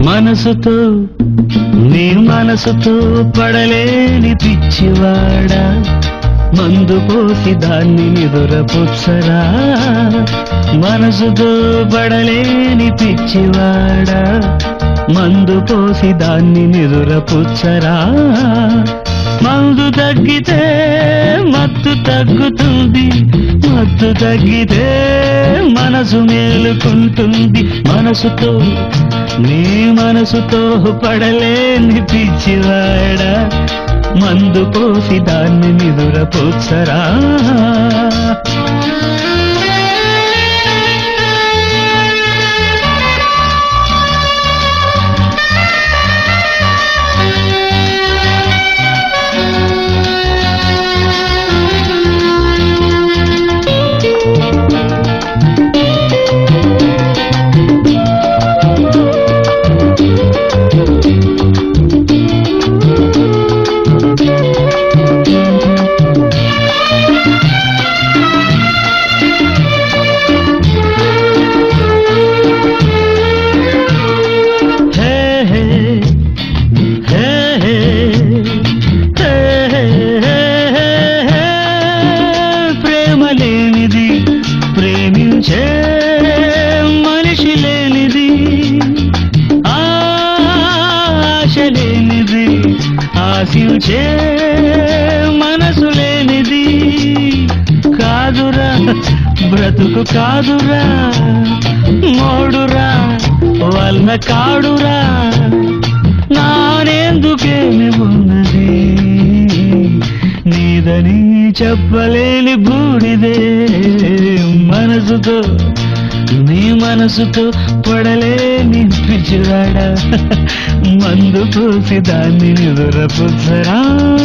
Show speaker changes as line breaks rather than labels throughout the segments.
మనసుతో నీ మనసుతో పడలేని పిచ్చివాడా, మందు పోసి దాన్ని నిదురపుచ్చరా. మనసుతో పడలేని పిచ్చివాడా, మందు పోసి దాన్ని నిదురపుచ్చరా. మందు తగ్గితే మత్తు తగ్గుతుంది, మత్తు తగ్గితే మనసు మేలుకుంటుంది. మనసుతో నీ మనసుతో పడలేని పిచ్చివాడా, మందు పోసి దాన్ని నిదురపుచ్చరా. ప్రేమించే మనిషి లేనిది, ఆశ లేనిది, ఆశించే మనసు లేనిది. కాదురా బ్రతుకు కాదురా, మోడురా వల్ల కాడురా. నానేందుకేమి ఉన్నది నీదని చెప్పలేని బూడిదే. మనసుతో నీ మనసుతో పడలేని పిచ్చివాడా, మందు పోసి దాన్ని నిదురపుచ్చరా.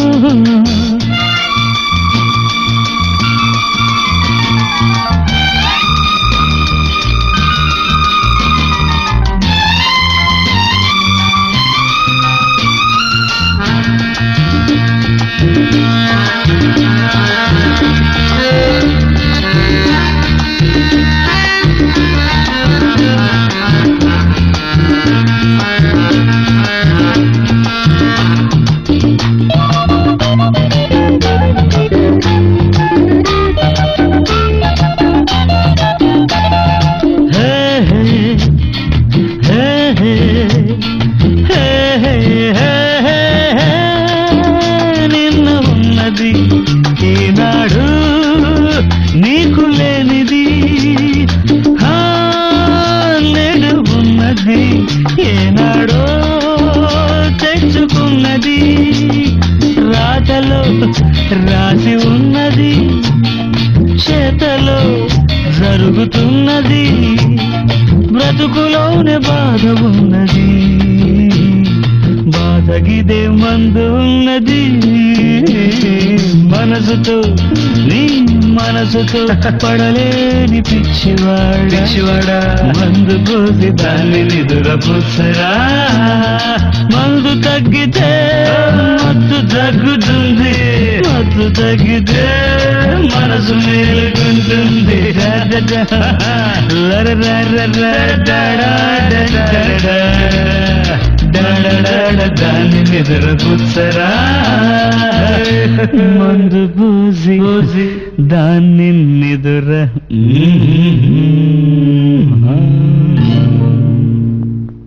నిన్న ఉన్నది ఈనాడు నీకు లేనిది, నేడు ఉన్నది ఏనాడో తెచ్చుకున్నది. రాతలో రాసి ఉన్నది, చేతలో జరుగుతున్నది. బ్రతుకులోనే బాధ ఉన్నది, బాధగిదే మందు ఉన్నది. మనసుతో నీ మనసుతో పడలేని పిచ్చివాడా, మందు పోసి దాన్ని నిదురపుచ్చరా. మందు తగ్గితే మత్తు తగ్గుతుంది, మత్తు తగ్గితే మనసు మేలుకుంటుంది. దాన్ని నిదురపుచ్చరా. మందు పోసి దాన్ని నిదుర